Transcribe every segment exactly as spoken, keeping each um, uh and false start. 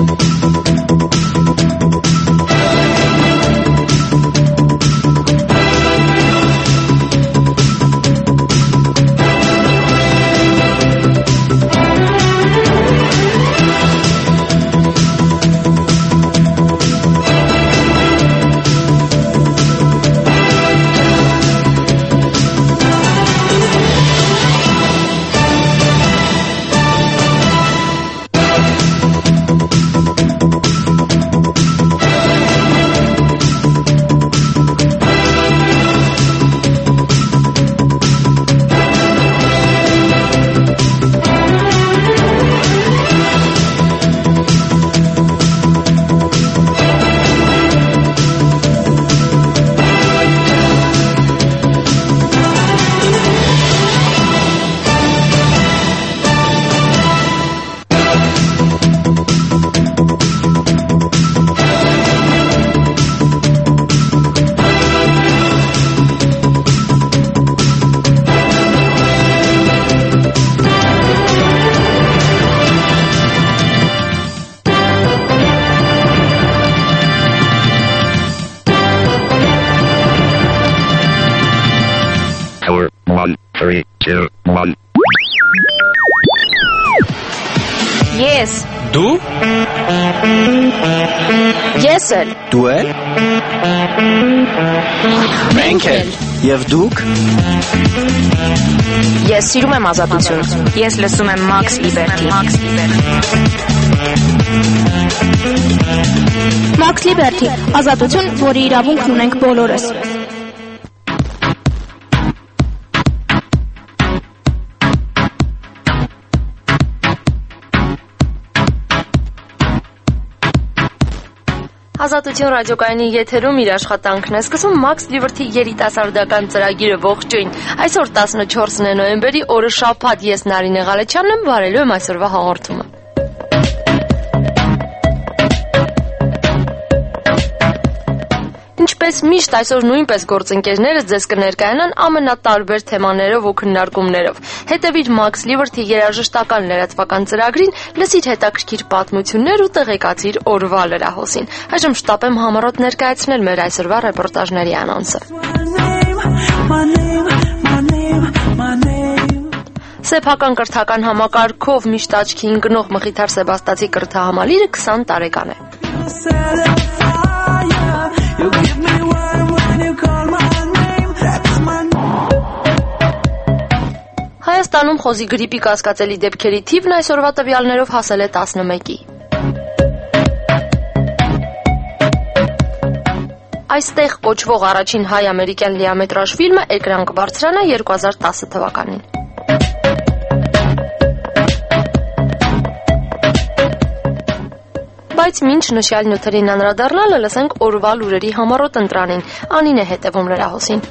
three, two, one. Yes. Դու? Ես էլ։ Դու էլ։ Մենք էլ։ Եվ դուք։ Ես սիրում եմ ազատություն։ Ես լսում եմ Max Liberty։ Max Liberty, ազատություն, որի իրավունքն ունենք բոլորս։ Ազատություն ռադիոկայանի եթերում իր աշխատանքն է սկսում Max Liberty երիտասարդական ծրագիրը ողջույն։ Այսօր տասնչորսն է նոյեմբերի օրը շաբաթ, ես Նարինե Ղալեչյանն եմ, վարելու եմ այսօրվա հաղորդումը։ Ինչպես միշտ այսօր նույնպես գործընկերներս ձեզ կներկայանան ամենատարբեր թեմաներով ու քննարկումներով։ Հետևիր Max Liberty երաժշտական լրատվական ծրագրին, լսիր հետաքրքիր պատմություններ ու տեղեկացիր օրվա լրահոսին։ Այժմ շտապ եմ համառոտ ներկայացնել մեր այսօրվա ռեպորտաժների անոնսը։ Սեփական կրթական համակարգով միշտ աչքի ընկնող Մխիթար Սեբաստացի կրթահամալիրը քսան տարեկան է։ Հայաստանում խոզի գրիպի կասկածելի դեպքերի թիվն այսօրվա տվյալներով հասել է տասնմեկի։ Այստեղ կոչվող առաջին հայ-ամերիկյան լիամետրաժ ֆիլմը էկրան կբարձրանա երկու հազար տասը թվականին։ Բայց մինչ նշյալ նյութերին անդրադառնալը լսենք օրվա լուրերի համառոտ ընտրանին։ Անին է հետևում լրահոսին։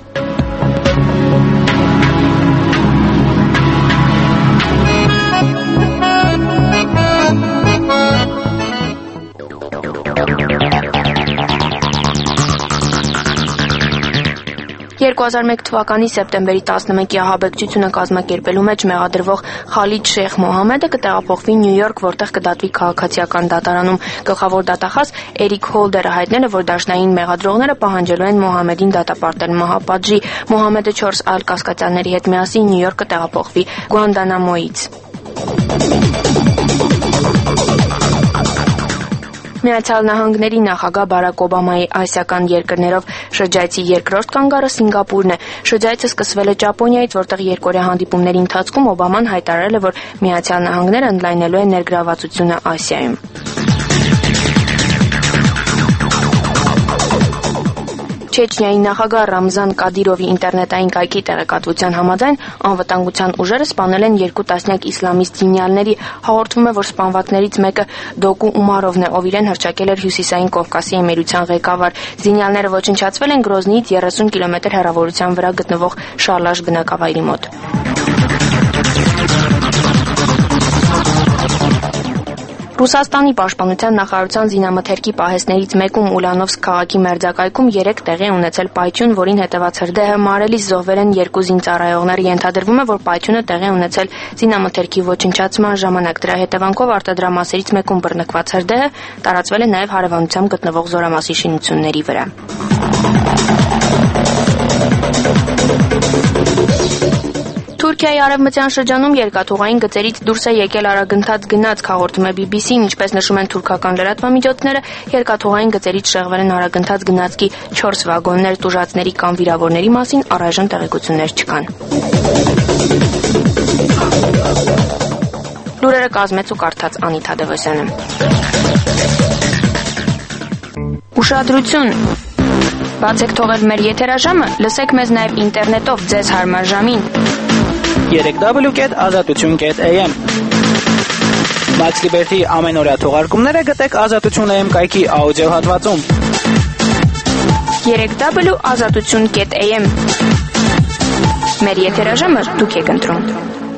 երկու հազար մեկ թվականի սեպտեմբերի տասնմեկի ահաբեկչությունը կազմակերպելու մեջ մեղադրվող Խալիդ Շեյխ Մոհամեդը կտեղափոխվի Նյու Յորք, որտեղ կդատվի քաղաքացիական դատարանում։ Գլխավոր դատախազ Էրիկ Հոլդերը հայտնել է, որ դաշնային մեղադրողները պահանջելու են Մոհամեդին դատապարտել մահապատժի։ Մոհամեդը չորս այլ կասկածյանների հետ միասին Նյու Յորք կտեղափոխվի Գուանտանամոյից։ Միացյալ Նահանգների նախագահ Բարակ Օբամայի ասիական երկրներով շրջայցի երկրորդ կանգառը Սինգապուրն է։ Շրջայցը սկսվել է Ճապոնիայից, որտեղ երկօրյա հանդիպումների ընթացքում Օբաման հայտարարել է, որ Միացյալ Նահանգները ընդլայնելու են ներգրավվածությունը Ասիայում։ Չեչնիայի նախագահ Ռամզան Կադիրովի ինտերնետային կայքի տեղեկատվության համաձայն անվտանգության ուժերը սպանել են երկու տասնյակ իսլամիստ զինյալների։ Հաղորդվում է, որ սպանվածներից մեկը Դոկու Ումարովն է, ով իրեն հռչակել էր Հյուսիսային Կովկասի էմիրության ղեկավար։ Զինյալները ոչնչացվել են Գրոզնիից երեսուն կիլոմետր հեռավորության վրա գտնվող Շալաշ բնակավայրի մոտ։ Ռուսաստանի պաշտպանության նախարարության զինամթերքի պահեստներից մեկում Ուլանովսկ քաղաքի մերձակայքում երեք տեղի է ունեցել պայթյուն, որին հետևած հրդեհը մարելիս զոհվել են երկու զինծառայողներ։ Ենթադրվում է, որ պայթյունը տեղի է ունեցել զինամթերքի ոչնչացման ժամանակ։ Դրա հետևանքով արտադրամասերից մեկում բռնկված հրդեհը տարածվել է նաև հարևանությամբ գտնվող զորամասի շինությունների վրա։ Թուրքիայի արևմտյան շրջանում երկաթուղային գծերից դուրս է եկել արագընթաց գնաց, հաղորդում է բի բի սին, ինչպես նշում են թուրքական լրատվամիջոցները, երկաթուղային գծերից շեղվել են արագընթաց գնացքի չորս վագոններ, տուժածների կամ վիրավորների մասին առայժմ տեղեկություններ չկան։ Լուրերը կազմեց ու կարդաց Անի Թադևոսյանը։ Ուշադրություն։ Բաց եք թողել մեր եթերաժամը, լսեք մեզ նաև ինտերնետով ձեզ հարմար ժամին։ երեք դաբլյու կետ ազատություն կետ էյ էմ Max Liberty ամենօրյա թողարկումները գտեք ազատություն էյ էմ կայքի աուդիո հատվածում։ երեք դաբլյու ազատություն կետ էյ էմ Մեր եթերաժամը դուք եք ընտրում։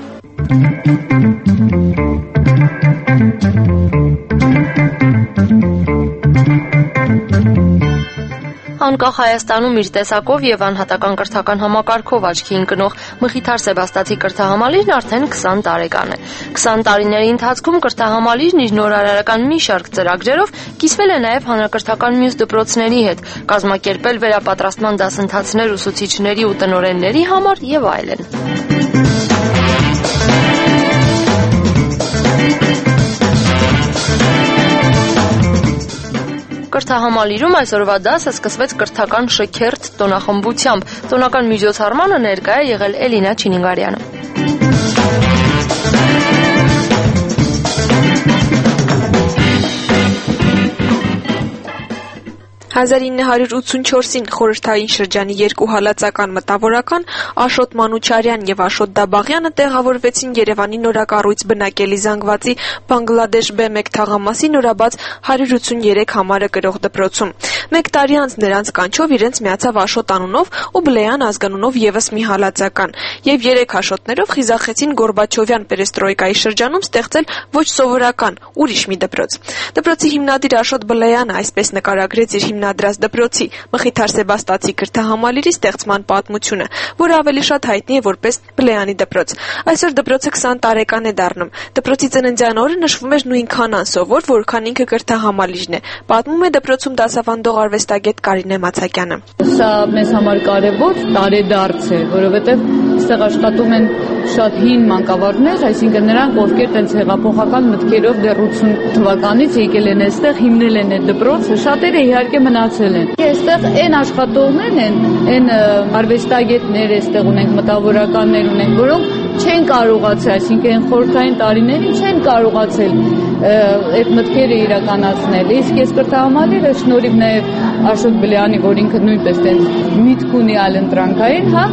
Անկախ Հայաստանում իր տեսակով եւ անհատական կրթական համակարգով աչքի ընկնող Մխիթար Սեբաստացի կրթահամալիրն արդեն քսան տարեկան է։ քսան տարիների ընթացքում կրթահամալիրն իր նորարարական մի շարք ծրագրերով կիսվել է նաեւ հանրակրթական մյուս դպրոցների հետ, կազմակերպել վերապատրաստման դասընթացներ ուսուցիչների ու տնօրենների համար եւ այլն։ Կրթահամալիրում այսօրվա դասը սկսվեց կրթական շքերթ տոնախմբությամբ։ Տոնական միջոցառմանը ներկա է եղել Էլինա Չինինգարյանը։ հազար ինը հարյուր ութսունչորսին խորհրդային շրջանի երկու հալածական մտավորական Աշոտ Մանուչարյան եւ Աշոտ Դաբաղյանը տեղավորվեցին Երևանի նորակառույց բնակելի զանգվածի Բանգլադեշ B մեկ թաղամասի նորաբաց հարյուր ութսուներեք համարը կրող դպրոցում։ Մեկ տարի անց նրանց կանչով իրենց միացավ Աշոտ անունով ու Բլեյան ազգանունով եւս մի հալածական, եւ երեք Աշոտներով խիզախեցին Գորբաչովյան պերեստրոյկայի շրջանում ստեղծել ոչ սովորական ուրիշ մի դպրոց։ Դպրոցի հիմնադիր Աշոտ Բլեյանը այսպես նկարագրեց իր հիմնադրած դպրոցի Մխիթար Սեբաստացի կրթահամալիրի ստեղծման պատմությունը, որը ավելի շատ հայտնի է որպես Բլեյանի դպրոց։ Այսօր դպրոցը քսան տարեկան է դառնում։ Դպրոցի ծննդյան օրը նշվում էր նույնքան անսովոր, որքան ինքը կրթահամալիրն է, պատմում է դպրոցում դասավանդող արվեստագետ Կարինե Մացակյանը։ Սա մեզ համար կարևոր տարեդարձ է, որովհետև այստեղ աշխատում են շատ հին մանկավարժներ, այսինքն նրանք, ովքեր տենց հեղափոխական մտքերով դեռ ութսուն թվականից եկել են այստեղ, հիմնել են այդ դպրոցը, շատերը իհարկե մնացել են։ Այստեղ այն աշխատողներն են, այն արվեստագետներ այստեղ ունենք, մտավորականներ ունենք, որոնք չեն կարողացել, այսինքն խորհրդային տարիներին չեն կարողացել այդ մտքերը իրականացնել։ Իսկ այս կրթահամալիրը շնորհիվ նաև Աշոտ Բլեյանի, որ ինքը նույնպես տենց միտք ունի այլընտրանքային, հա,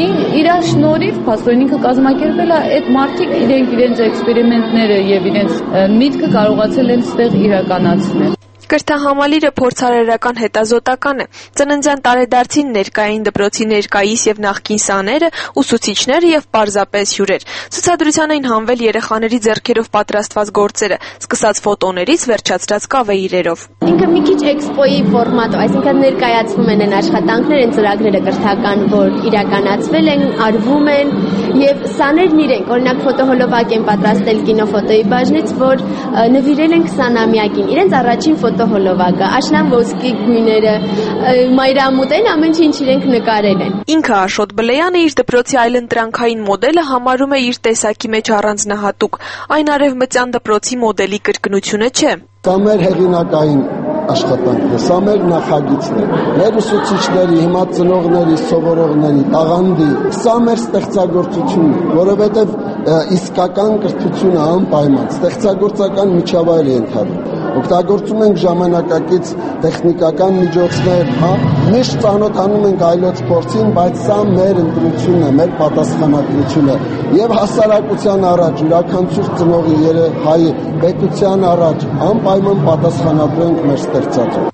իր շնորհիվ փաստորեն ինքը կազմակերպել է այդ մարդիկ իրենք իրենց էքսպերիմենտները եւ իրենց միտքը կարողացել են ստեղ իրականացնել։ Կրթահամալիրը փորձարարական հետազոտական է։ Ծննդյան տարեդարձին ներկային դպրոցի ներկայիս եւ նախկին սաները, ուսուցիչները եւ պարզապես հյուրեր։ Ցուցադրության էին հանվել երեխաների ձեռքերով պատրաստված գործերը, սկսած ֆոտոներից վերջացրած կավեիրերով։ Ինքը մի քիչ էքսպոյի ֆորմատով, այսինքն ներկայացվում են այն աշխատանքները, այն ծրագրերը կրթական, որ իրականացվել են, արվում են եւ սաներն իրենք, օրինակ ֆոտոհոլովակ են պատրաստել կինոֆոտոյի բաժնից, որ նվիրել են քսանամյակին։ Իրենց առաջին ֆոտոհոլովակը, աշնան ոսկի գույները, մայրամուտեն ամեն ինչ իրենք նկարել են։ Ինքը Աշոտ Բլեյանը իր դպրոցի այլընտրանքային մոդելը համարում է իր տեսակի մեջ առանձնահատուկ։ Այն արևմտյան դպրոցի մոդելի կրկնությունը չէ։ Սա մեր հեղինակային աշխատանքն է, սա մեր նախագիծն է, մեր ուսուցիչների, հիմա ծնողների, սովորողների, տաղանդի, սա մեր ստեղծագործությունն է, որովհետև իսկական կրթությունը անպայման ստեղծագործական միջավայր է ընթանում։ Օգտագործում ենք ժամանակակից տեխնիկական միջոցներ, հա, միշտ ծանոթանում ենք այլոց փորձին, բայց սա մեր ընտրությունն է, մեր պատասխանատվությունը եւ հասարակության առաջ, յուրաքանչյուր ծնողի երեխայի պետության առաջ անպայման պատասխանատու ենք մեր ստեղծածով։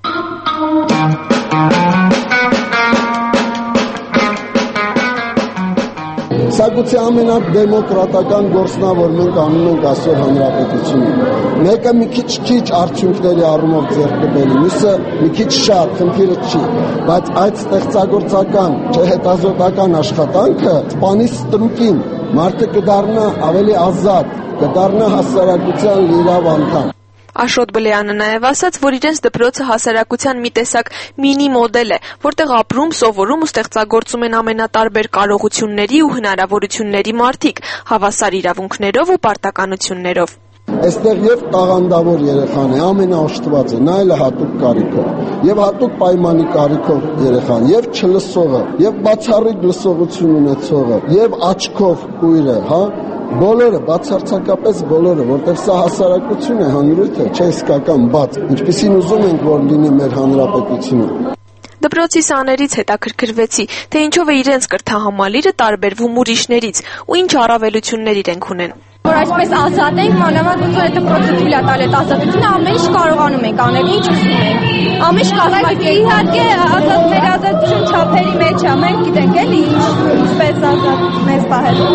Սա ամենադեմոկրատական գործն է, որ մենք անում ենք այսօր հանրապետությունում։ Մեկը մի քիչ քիչ արդյունքների առումով ձեռք կբերի, մյուսը մի քիչ շատ, խնդիրը չի, բայց այդ ստեղծագործական, հետազոտական աշխատանքը սպանի ստրուկին, մարդը կդառնա ավելի ազատ, կդառնա հասարակության լիիրավ անդամ։ Աշոտ Բլեյանը նաև ասաց, որ իրենց դպրոցը հասարակության մի տեսակ մինի մոդել է, որտեղ ապրում, սովորում ու ստեղծագործում են ամենատարբեր կարողությունների ու հնարավորությունների մարդիկ, հավասար իրավունքներով ու պարտականություններով։ Այստեղ եւ տաղանդավոր երեխան է, ամենաօժտվածը, նա էլ է հատուկ կարիքով, եւ հատուկ պայմանի կարիքով երեխան, եւ չլսողը, եւ բացառիկ լսողություն ունեցողը, եւ աչքով կույրը, հա, բոլորը, բացարձակապես բոլորը, որտեղ սա հասարակություն է, հանրույթ է, չէ իսկական բաց, ինչպիսին ուզում ենք, որ լինի մեր հանրապետությունը։ Դպրոցի սաներից հետաքրքրվեցի, թե ինչով է իրենց կրթահամալիրը տարբերվում ուրիշներից ու ինչ առավելություններ իրենք ունեն։ Որ այսպես ազատ ենք, մանավանդ ոնց որ դպրոցը թույլ է տալ այդ ազատությունը, ամեն ինչ կարողանում ենք անել, ինչ ուզում ենք։ Ամեն ինչ կազմակերպել։ Իհարկե, ազատ մեր ազատություն չափերի մեջ է, մենք գիտենք էլի ինչպես ազատ մեզ պահել։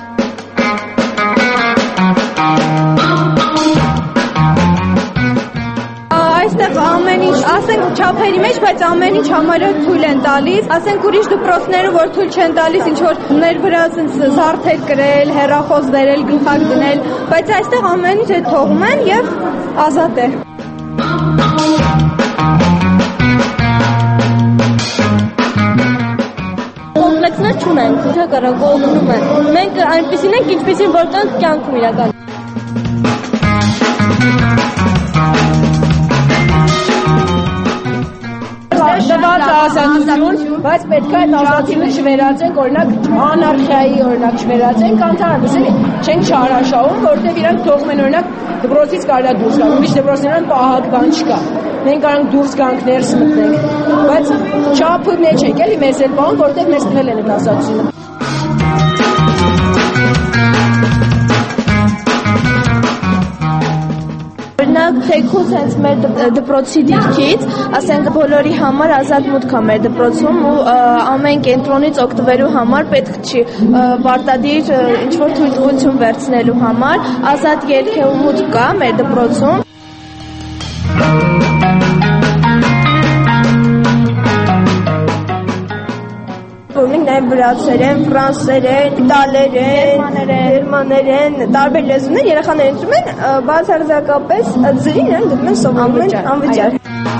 Այստեղ ամեն ինչ, ասենք չափերի մեջ, բայց ամեն ինչ համարը թույլ են տալիս, ասենք ուրիշ դպրոցները, որ թույլ չեն տալիս, ինչ որ ներ վրա զարդեր կրել, հեռախոս դերել, գլխակ դնել, բայց այստեղ ամեն ինչ թողում են եւ ազատ է։ Կոմպլեքսներ չունենք, հակառակը օգնում են։ Մենք այնպեսին ենք, ինչպեսին որ տանք կյանքում իրական։ Դված ազատություն, բայց պետք է այդ ազատությունը չվերածենք, օրինակ անարխիայի, օրինակ չվերածենք, անթարս էլի, չենք չարաշահում, որովհետև իրանք թողում են օրինակ դպրոցից կարելի է դուրս գալ, ուրիշ դպրոցներն պահակ բան չկա։ Մենք կարող դուրս գանք ներս մտնենք, բայց չափը մեջ ենք, էլի մեզ էլ բան, որովհետև մեզ տվել են այդ ազատությունը։ Օրինակ թեկուզ հենց մեր դպրոցի դիրքից, ասենք բոլորի համար ազատ մուտք է մեր դպրոցում ու ամեն կենտրոնից օգտվելու համար պետք չի պարտադիր ինչ-որ թույլտվություն վերցնելու համար ազատ ելք ու մուտք կա մեր դպրոցում։ Մենք նաև վրացերեն, ֆրանսերեն, իտալերեն, գերմաներեն, տարբեր լեզուներ երեխաները ընտրում են, բացարձակապես ձրին են դնում են սովորում են անվճար։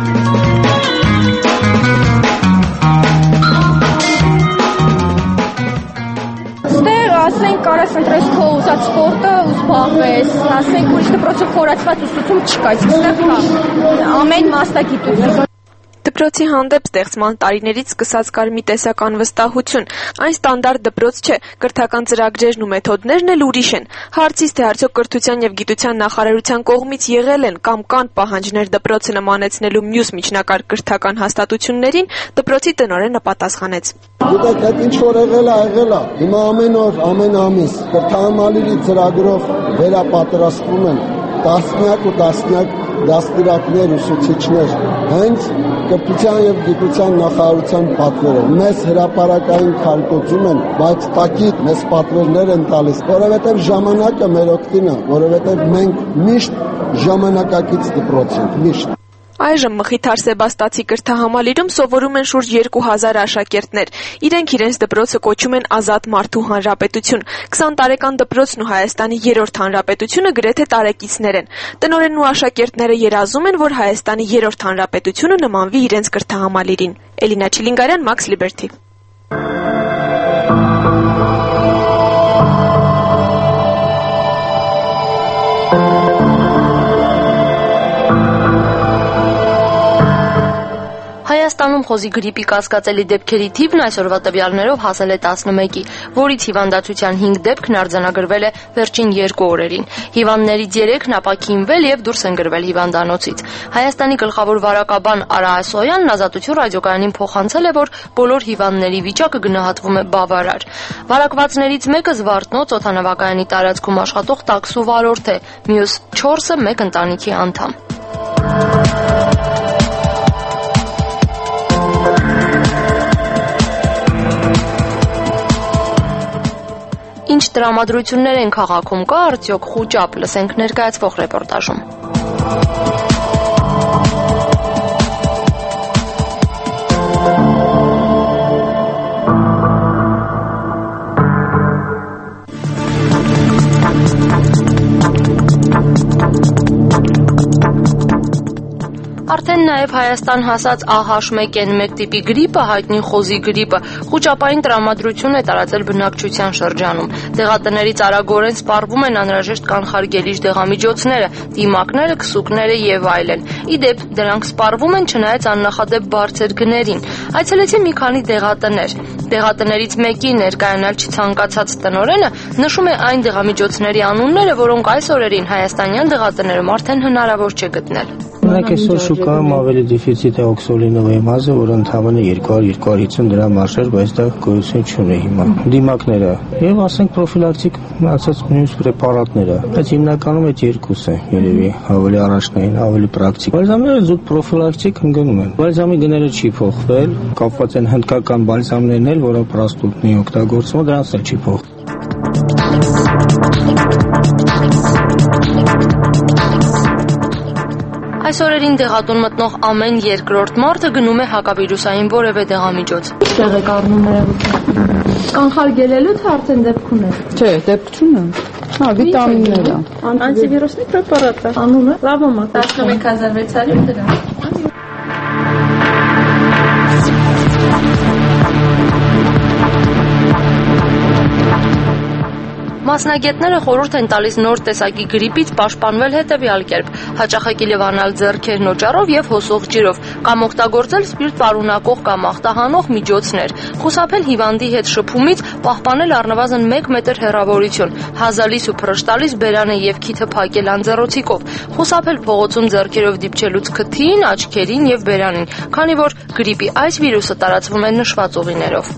Ստեղ ասենք կարաս ընտրես քո ուզած սպորտը ու զբաղվես, ասենք ուրիշ դպրոցում խորացված ուսուցում չկա, այստեղ կա ամեն մասնագիտություն։ Դպրոցի հանդեպ ստեղծման տարիներից սկսած կար մի տեսակ անվստահություն։ Այն ստանդարտ դպրոց չէ, կրթական ծրագրերն ու մեթոդներն էլ ուրիշ են։ Հարցից թե արդյոք կրթության եւ գիտության նախարարության կողմից եղել են կամ կան պահանջներ դպրոցը նմանեցնելու մյուս միջնակարգ կրթական հաստատություններին, դպրոցի տնօրենը պատասխանեց. Գիտեք, այդ ինչ որ եղել է, եղել է։ Հիմա ամեն օր, ամեն ամիս կրթահամալիրի ծրագրով վերապատրաստվում են տասնյակ ու տասնյակ դաստիարակներ, ուսուցիչներ, հենց կրթության եւ գիտության նախարարության պատվերով մեզ հրապարակային քարկոծում են, բայց տակիտ մեզ պատվերներ են տալիս, որովհետեւ ժամանակը մեր օգտին է, որովհետեւ մենք միշտ ժամանակակից դպրոց ենք, միշտ։ Այժմ Մխիթար Սեբաստացի կրթահամալիրում սովորում են շուրջ երկու հազար աշակերտներ։ Իրենք իրենց դպրոցը կոչում են Ազատ մարդու հանրապետություն։ քսան տարեկան դպրոցն ու Հայաստանի երրորդ հանրապետությունը գրեթե տարեկիցներ են։ Տնօրենն ու աշակերտները երազում են, որ Հայաստանի երրորդ հանրապետությունը նմանվի իրենց կրթահամալիրին։ Էլինա Չիլինգարյան, Max Liberty։ Հայաստանում խոզի գրիպի կասկածելի դեպքերի թիվն այսօրվա տվյալներով հասել է տասնմեկի, որից հիվանդացության հինգ դեպքն արձանագրվել է վերջին երկու օրերին։ Հիվանդներից երեքն ապաքինվել եւ դուրս են գրվել հիվանդանոցից։ Հայաստանի գլխավոր վարակաբան Արա Ասոյանն Ազատություն ռադիոկայանին փոխանցել է, որ բոլոր հիվանդների վիճակը գնահատվում է բավարար։ Վարակվածներից մեկը Զվարթնոց օդանավակայանի տարածքում աշխատող տաքսու վարորդ է, մյուս չորսը մեկ ընտանիքի անդամ։ տրամադրություններ են քաղաքում, կա արդյոք խուճապ, լսենք ներկայացվող ռեպորտաժում։ Արդեն նաև Հայաստան հասած A H one N one տիպի գրիպը, հայտնի խոզի գրիպը, խուճապային տրամադրություն է տարածել բնակչության շրջանում։ Դեղատներից արագորեն սպառվում են անհրաժեշտ կանխարգելիչ դեղամիջոցները, դիմակները, քսուկները եւ այլն։ Ի դեպ, դրանք սպառվում են չնայած աննախադեպ բարձր գներին։ Այցելեցի մի քանի դեղատներ։ Դեղատներից մեկի ներկայանալ չցանկացած տնօրենը նշում է այն դեղամիջոցների անունները, որոնք այս օրերին հայաստանյան դեղատներում արդեն հնարավոր չէ գտնել։ Մենք այսօր շուկայում ավելի դեֆիցիտ է օքսոլինովի մազը, որը ընդհանրապես երկու հարյուր երկու հարյուր հիսուն դրամ արժեր, բայց դա գոյություն չունի հիմա։ Դիմակները եւ ասենք պրոֆիլակտիկ ասած մյուս պրեպարատները, բայց հիմնականում այդ երկուսը երևի ավելի առաջնային, ավելի պրակտիկ։ Բալզամները զուտ պրոֆիլակտիկ ընկնում են։ Բալզամի գները չի փոխվել, կապված են հնդկական բալզամներն էլ, որը պրաստուտնի օգտագործումը, դրանց էլ չի փոխվել։ Այս օրերին դեղատուն մտնող ամեն երկրորդ մարդը գնում է հակավիրուսային որևէ դեղամիջոց։ Ինչտեղ եք առնում ներողություն։ Կանխարգելելու թե արդեն դեպք ունեք։ Չէ, դեպք չունեմ։ Հա, վիտամիններ է։ Անտիվիրուսնի պրեպարատ է։ Անունը Լավոմա տասնմեկ հազար վեց հարյուր դրամ։ Մասնագետները խորհուրդ են տալիս նոր տեսակի գրիպից պաշտպանվել հետևյալ կերպ՝ հաճախակի լվանալ ձեռքերն օճառով եւ հոսող ջրով, կամ օգտագործել սպիրտ պարունակող կամ ախտահանող միջոցներ, խուսափել հիվանդի հետ շփումից, պահպանել առնվազն մեկ մետր հեռավորություն, հազալիս ու փռշտալիս բերանը եւ քիթը փակել անձեռոցիկով, խուսափել փողոցում ձեռքերով դիպչելուց քթին, աչքերին եւ բերանին, քանի որ գրիպի այս վիրուսը տարածվում է նշված ուղիներով։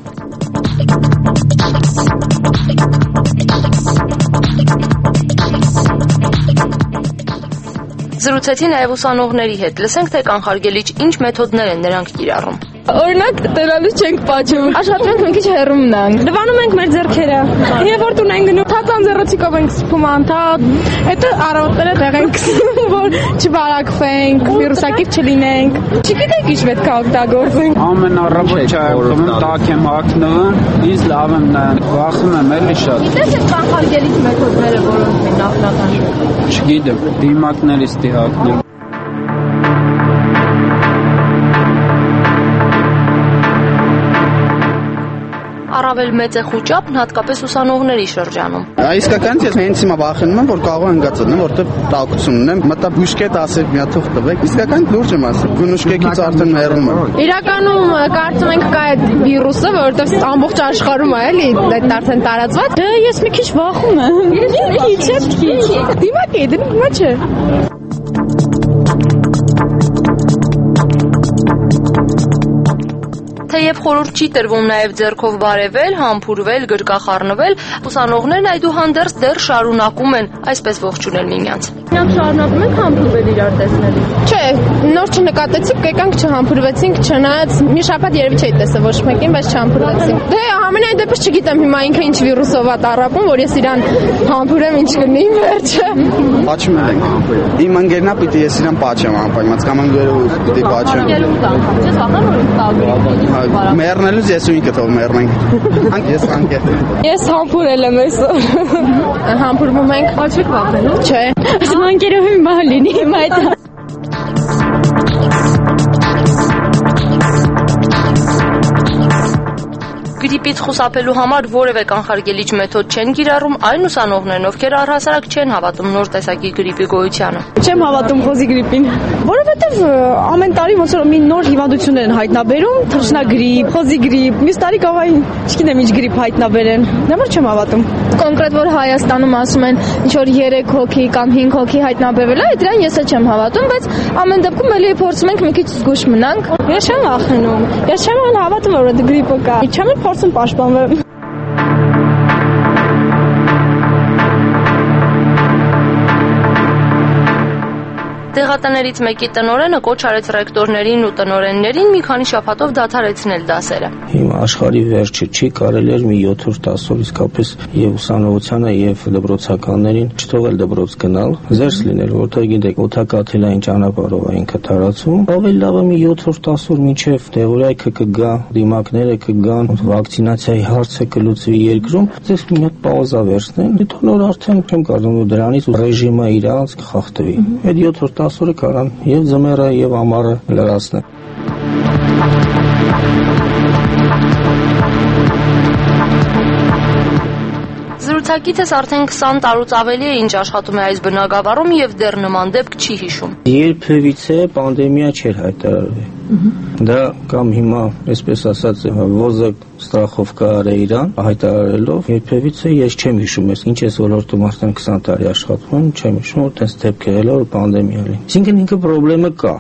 Զրուցեցի նաև ուսանողների հետ, լսենք թե կանխարգելիչ ինչ մեթոդներ են նրանք կիրառում։ Օրինակ տրալուց չենք պատճում, աշխատում ենք մի քիչ հեռու մնանք, լվանում ենք մեր ձեռքերը, եւ որ տուն ենք գնում, թաց անձեռոցիկով ենք սփում անդադ, հետո առավոտները տեղ ենք գցում, որ չբարակվենք, վիրուսակից չլինենք։ Չգիտեք ինչ պետք է օգտագործենք։ Ամեն առավոտ չայում, տաք եմ հագնվում, ինձ լավ եմ նայում, վախում եմ էլի շատ։ Գիտես այդ կանխարգելիչ մեթոդները որոնք են նախնական։ Չգիտեմ, դիմակներից դի հագնեմ։ Առավել մեծ է խուճապն հատկապես ուսանողների շրջանում։ Իսկական ես հենց հիմա վախենում եմ, որ կարող եմ գացնել, որտեղ տաքություն ունեմ, մտա բուժկետ ասել մի հատ տվեք։ Իսկական լուրջ եմ ասել, բուժկեքից արդեն հեռում եմ։ Իրականում կարծում ենք կա այդ վիրուսը, որովհետև ամբողջ աշխարհում է էլի այդ արդեն տարածված։ Դե ես մի քիչ վախում եմ։ Քիչ, քիչ։ Դիմակ է, դե ոչ է։ Թեև խորհուրդ չի տրվում նաև ձեռքով բարևել, համբուրվել, գրկախառնվել, ուսանողներն այդուհանդերձ դեռ շարունակում են այսպես ողջունել միմյանց։ Նրանք շարունակում են համբուրվել իրար տեսնելիս։ Չէ, նոր չնկատեցիք, եկանք չհամբուրվեցինք, չնայած մի շաբաթ երևի չէի տեսել ոչ մեկին, բայց չհամբուրվեցինք։ Դե ամենայն դեպս չգիտեմ հիմա ինքը ինչ վիրուսով է տառապում, որ ես իրան համբուրեմ, ինչ կլինի, վերջը։ Պաչում ենք։ Իմ ընկերն է պիտի ես իրան պաչեմ անպայման, կամ ընկերը պիտի պաչեմ։ Չես ախան որ տալու։ Մեռնելուց ես ու ինքը թող մեռնենք։ Ես անկերտ եմ։ Ես համբուրել եմ այսօր։ Համբուրվում ենք։ Աչեք վախենում։ Չէ։ Անկերով իմ բան լինի, հիմա այդ Գրիպից խուսափելու համար որևէ կանխարգելիչ մեթոդ չեն կիրառում այն ուսանողներն, ովքեր առհասարակ չեն հավատում նոր տեսակի գրիպի գոյությանը։ Չեմ հավատում խոզի գրիպին, որովհետև ամեն տարի ոնց որ մի նոր հիվանդություններ են հայտնաբերում, թռչնագրիպ, խոզի գրիպ, մյուս տարի կարող է չգիտեմ ինչ գրիպ հայտնաբերեն։ Դա որ չեմ հավատում։ Կոնկրետ որ Հայաստանում ասում են ինչ որ երեք հոգի կամ հինգ հոգի հայտնաբերվել է, դրան ես չեմ հավատում, բայց ամեն դեպքում էլի փորձում ենք մի քիչ զգուշ մնանք։ Ես չեմ վախենում։ Ես չեմ հավատում որ դա գրիպը կա։ Չեմ փորձում պաշտպանվել։ Դեղատներից մեկի տնօրենը կոչ արեց ռեկտորներին ու տնօրեններին մի քանի շաբաթով դադարեցնել դասերը։ Հիմա աշխարհի վերջը չի, կարելի էր մի յոթ ասոր իսկապես եւ ուսանողությանը եւ դպրոցականներին չթողել դպրոց գնալ, զերծ լինել, որտեղ գիտեք, օդակաթիլային ճանապարհով է ինքը տարածում։ Ավելի լավ է մի յոթ ասոր մինչեւ դեղորայքը կգա, դիմակները կգան, վակցինացիայի հարցը կլուծվի երկրում, ձեզ մի հատ պաուզա վերցնեն, դե թող արդեն չեմ կարծում որ դրանից ռեժիմը իրանց կխախտվի։ Այդ յոթ ասորը կարան եւ ձմեռը եւ ամառը լրացնել։ Զրուցակիցս արդեն քսան տարուց ավելի է ինչ աշխատում է այս բնակավարում եւ դեռ նման դեպք չի հիշում։ Երբևիցե պանդեմիա չէր հայտարարվել։ Դա կամ հիմա, այսպես ասած, ոզը ստրախովկա արեիրան հայտարարելով, երբևիցե ես չեմ հիշում, ես ինչ ես ոլորտում արդեն քսան տարի աշխատում, չեմ հիշում, որ տես դեպք եղել է որ պանդեմիա լինի։ Այսինքն ինքը խնդրեմը կա։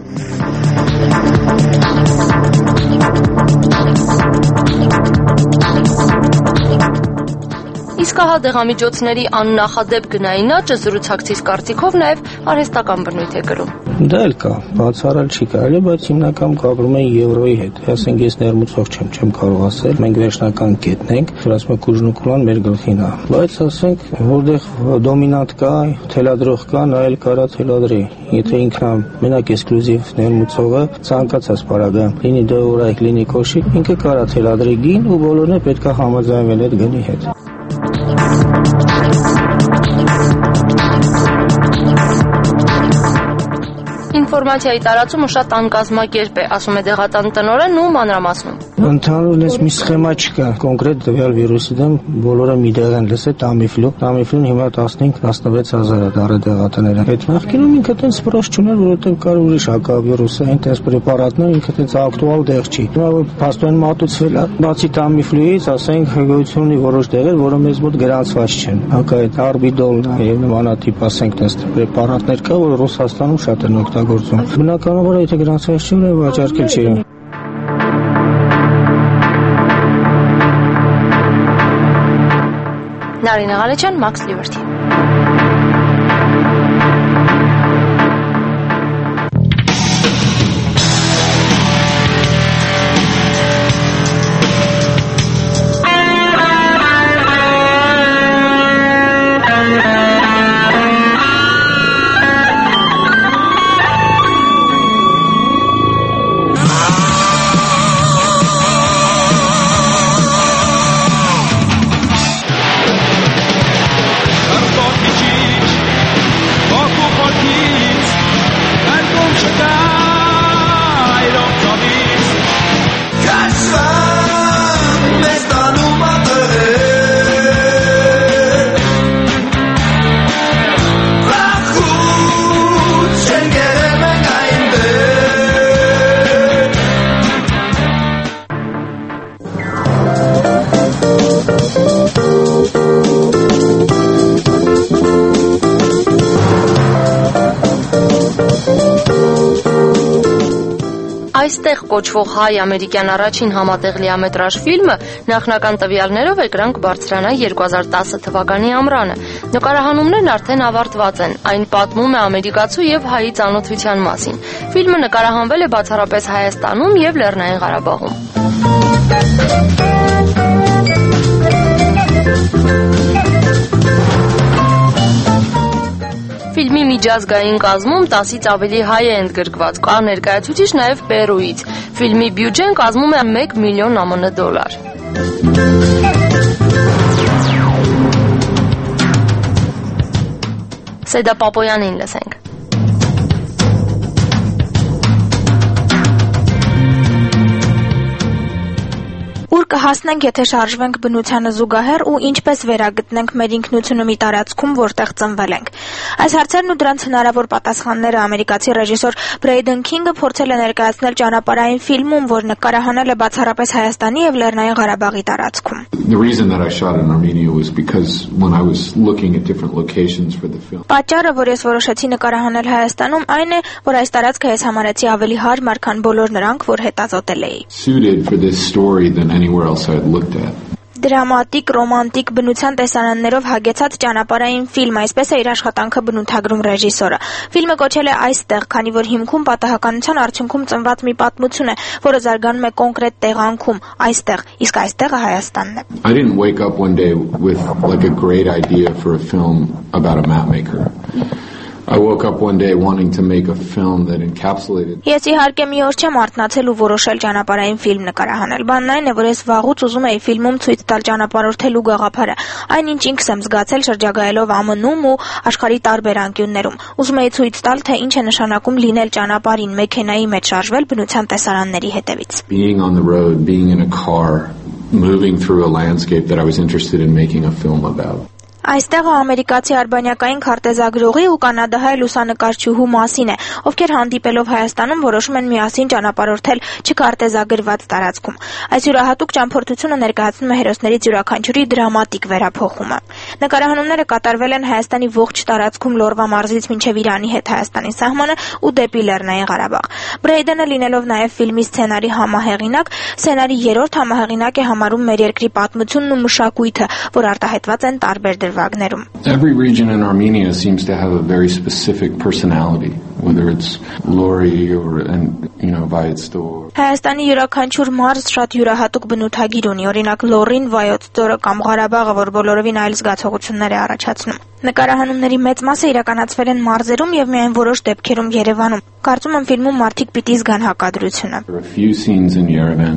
Իսկ հա դեղամիջոցների աննախադեպ գնային աճը զրուցակցից կարծիքով նաև արհեստական բնույթ է կրում։ Դա էլ կա, բացառել չի կարելի, բայց հիմնական կապվում են եվրոյի հետ։ Ասենք ես ներմուծող չեմ, չեմ կարող ասել, մենք վերջնական կետն ենք, որ ասում են կուժնուկուլան մեր գլխին է։ Բայց ասենք, որտեղ դոմինանտ կա, թելադրող կա, նա էլ կարա թելադրի։ Եթե ինքն մենակ էքսկլյուզիվ ներմուծողը ցանկացած պարագայում լինի դեղորայք, լինի կոշիկ, ինքը կարա թելադրի գին ու բոլորն է պետք է համաձայնվել այդ գնի հետ։ Ինֆորմացիայի տարածումը շատ անկազմակերպ է, ասում է դեղատան տնօրենն ու մանրամասնում։ Ընդհանուր այս մի սխեմա չկա, կոնկրետ տվյալ վիրուսի դեմ բոլորը մի տեղ են լսել Tamiflu, Tamiflu-ն հիմա տասնհինգ տասնվեց հազար է դառը դեղատները։ Այդ նախկինում ինքը տենց սպրոս չուներ, որովհետև կար ուրիշ հակավիրուսը, այնտեղ պրեպարատներ ինքը տենց ակտուալ դեղ չի։ Հիմա որ փաստորեն մատուցվել է, բացի Tamiflu-ից, ասենք հղիություն ունի որոշ տեղեր, որը մեզ մոտ գրանցված չեն։ Հակա այդ Arbidol-ն եւ նմանատիպ ասենք տենց պրեպարատներ կա, որ Ռուսաստանում շատ են օգտագործում։ Բնականաբար եթե գրանցված չի, ուրեմն վաճառքել չի։ Նարինե Ղալեչյան, Max Liberty։ Այստեղ կոչվող հայ-ամերիկյան առաջին համատեղ լիամետրաժ ֆիլմը նախնական տվյալներով էկրան կբարձրանա երկու հազար տասը թվականի ամռանը։ Նկարահանումներն արդեն ավարտված են։ Այն պատմում է ամերիկացու եւ հայի ծանոթության մասին։ Ֆիլմը նկարահանվել է բացառապես Հայաստանում եւ Լեռնային Ղարաբաղում։ Ֆիլմի միջազգային կազմում տասից ավելի հայ է ընդգրկված, կա ներկայացուցիչ նաև Պերուից։ Ֆիլմի բյուջեն կազմում է մեկ միլիոն ԱՄՆ դոլար։ Սեդա Պապոյանին լսենք։ Ուր կհասնենք, եթե շարժվենք բնությանը զուգահեռ ու ինչպես վերագտնենք մեր ինքնությունը մի տարածքում, որտեղ ծնվել ենք։ Այս հարցերն ու դրանց հնարավոր պատասխանները ամերիկացի ռեժիսոր Բրեյդեն Քինգը փորձել է ներկայացնել ճանապարհային ֆիլմում, որ նկարահանել է բացառապես Հայաստանի եւ Լեռնային Ղարաբաղի տարածքում։ Պատճառը, որ ես որոշեցի նկարահանել Հայաստանում, այն է, որ այս տարածքը ես համարեցի ավելի հարմար, քան բոլոր նրանք, որ հետազոտել էի։ Դրամատիկ, ռոմանտիկ բնության տեսարաններով հագեցած ճանապարհային ֆիլմ, այսպես է իր աշխատանքը բնութագրում ռեժիսորը։ Ֆիլմը կոչել է «Այստեղ», քանի որ հիմքում պատահականության արդյունքում ծնված մի պատմություն է, որը զարգանում է կոնկրետ տեղանքում, այստեղ, իսկ այստեղը Հայաստանն է։ I didn't wake up one day with like a great idea for a film about a map maker. I woke up one day wanting to make a film that encapsulated. Ես իհարկե մի օր չեմ արթնացել ու որոշել ճանապարհային ֆիլմ նկարահանել։ Բանն այն է, որ ես վաղուց ուզում էի ֆիլմում ցույց տալ ճանապարհորդելու գաղափարը, այնինչ ինքս եմ զգացել շրջագայելով ԱՄՆ-ում ու աշխարհի տարբեր անկյուններում։ Ուզում էի ցույց տալ, թե ինչ է նշանակում լինել ճանապարհին, մեքենայի մեջ շարժվել բնության տեսարանների հետևից։ Being on the road, being in a car, moving through a landscape that I was interested in making a film about. Այստեղը ամերիկացի արբանյակային քարտեզագրողի ու կանադահայ լուսանկարչուհու մասին է, ովքեր հանդիպելով Հայաստանում որոշում են միասին ճանապարհորդել չքարտեզագրված տարածքում։ Այս յուրահատուկ ճամփորդությունը ներկայացնում է հերոսներից յուրաքանչյուրի դրամատիկ վերափոխումը։ Նկարահանումները կատարվել են Հայաստանի ողջ տարածքում Լոռվա մարզից մինչև Իրանի հետ Հայաստանի սահմանը ու դեպի Լեռնային Ղարաբաղ։ Բրեյդենը լինելով նաև ֆիլմի սցենարի համահեղինակ, սցենարի երրորդ համահեղինակ է համարում մեր երկրի պատմությունն ու մշակույթը, որ արտահայտված են տարբեր դրվագներում։ Every region in Armenia seems to have a very specific personality, whether it's Lori or and you know Vayetzdor. Հայաստանի յուրաքանչյուր մարզ շատ յուրահատուկ բնութագիր ունի, օրինակ Լոռին, Վայոց-Ձորը կամ Ղարաբաղը, որ բոլորովին այլ զգացողություններ է առաջացնում։ Նկարահանումների մեծ մասը իրականացվել են մարզերում եւ միայն որոշ դեպքերում Երևանում։ Կարծում եմ ֆիլմում մարդիկ պիտի զգան հակադրությունը։ There are a few scenes in Yerevan,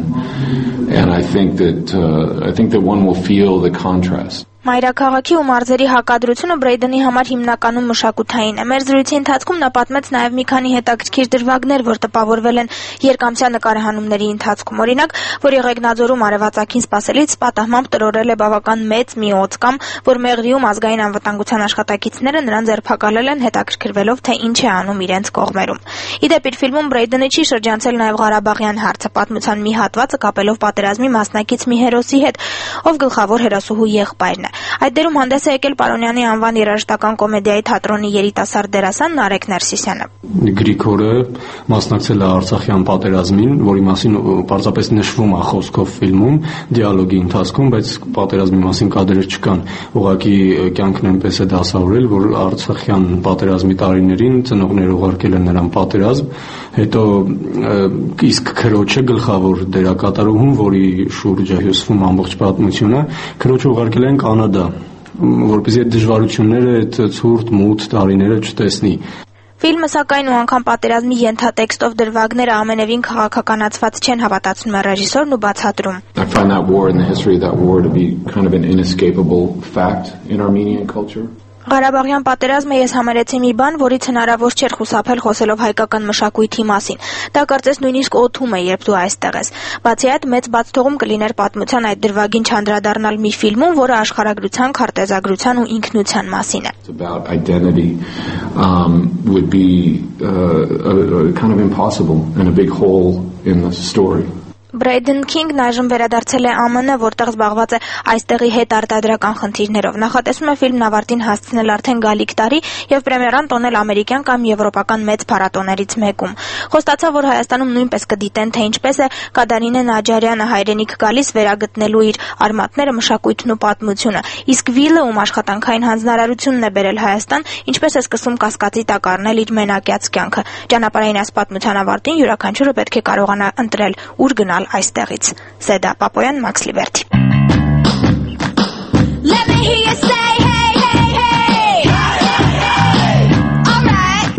and I think that uh, I think that one will feel the contrast. Մայրաքաղաքի ու մարզերի հակադրությունը Բրեյդենի համար հիմնականում մշակութային է։ Մեր զրույցի ընթացքում նա պատմեց նաև մի քանի հետաքրքիր դրվագներ, որ տպավորվել են երկամսյա նկարահանումների ընթացքում։ Օրինակ, որ Եղեգնաձորում արևածագին սպասելից պատահմամբ տրորել է բավական մեծ մի օծկամ, որ Մեղրիում ազգային անվտանգության աշխատակիցները նրան ձերբակալել են հետաքրքրվելով, թե ինչ է անում իրենց կողմերում։ Իդեպ իր ֆիլմում Բրեյդենը չի շրջանցել նաև Ղարաբաղյան հարցը, պատմության մի հատվածը կապելով պատերազմի մասնակից մի հերոսի հետ, ով գլխավոր հերոսուհու եղբայրն է։ Այդ դերում հանդես է եկել Պարոնյանի անվան երաժշտական կոմեդիայի թատրոնի երիտասարդ դերասան Նարեկ Ներսիսյանը։ Գրիգորը մասնակցել է Արցախյան պատերազմին, որի մասին պարզապես նշվում է խոսքով ֆիլմում, դիալոգի ընթացքում, բայց պատերազմի մասին կադրեր չկան։ Ուղղակի կյանքն այնպես է դասավորել, որ Արցախյան պատերազմի տարիներին ծնողները ուղարկել են նրան պատերազմ, հետո իսկ քրոջը գլխավոր դերակատարուհուն, որի շուրջ է հյուսվում ամբողջ պատմությունը, քրոջը ուղարկել են Կանադա, որպեսզի այդ դժվարությունները, այդ ցուրտ մութ տարիները չտեսնի։ Ֆիլմը սակայն ու անգամ պատերազմի ենթատեքստով դրվագները ամենևին քաղաքականացված չեն, հավատացնում է ռեժիսորն ու բացատրում։ I find that war and the history of that war to be kind of an inescapable fact in Armenian culture. Ղարաբաղյան պատերազմը ես համարեցի մի բան, որից հնարավոր չէր խուսափել խոսելով հայկական մշակույթի մասին։ Դա կարծես նույնիսկ օդում է, երբ դու այստեղ ես։ Բացի այդ, մեծ բացթողում կլիներ պատմության այդ դրվագին չանդրադառնալ մի ֆիլմում, որը աշխարհագրության, քարտեզագրության ու ինքնության մասին է։ About identity um, would be uh, a, a kind of impossible and a big hole in the story. Բրեյդեն Քինգն այժմ վերադարձել է ԱՄՆ, որտեղ զբաղված է այստեղի հետ արտադրական խնդիրներով։ Նախատեսում է ֆիլմն ավարտին հասցնել արդեն գալիք տարի եւ պրեմիերան տոնել ամերիկյան կամ եվրոպական մեծ փառատոներից մեկում։ Խոստացավ, որ Հայաստանում նույնպես կդիտեն, թե ինչպես է Կադարինե Նաջարյանը հայրենիք գալիս վերագտնելու իր արմատները, մշակույթն ու պատմությունը։ Իսկ Վիլը, ում աշխատանքային հանձնարարությունն է բերել Հայաստան, ինչպես է սկսում կասկածի տակ առնել իր մենակյաց կյանքը։ Ճանապարհային այս պատմության ավարտին յուրաքանչյուրը պետք է կարողանա ընտրել ուր գնալ այստեղից։ Սեդա Պապոյան, Մաքս Լիբերթի։ Let me hear you say hey hey hey. All right.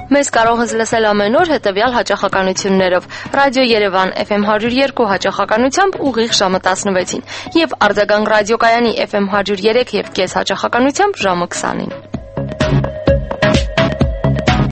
Մեզ կարող ես լսել ամեն օր հետևյալ հաճախականություններով. Ռադիո Երևան Էֆ Էմ հարյուր երկու հաճախականությամբ ուղիղ ժամը տասնվեցին եւ Արձագանք ռադիոկայանի Էֆ Էմ հարյուր երեք եւ կես հաճախականությամբ ժամը քսանին։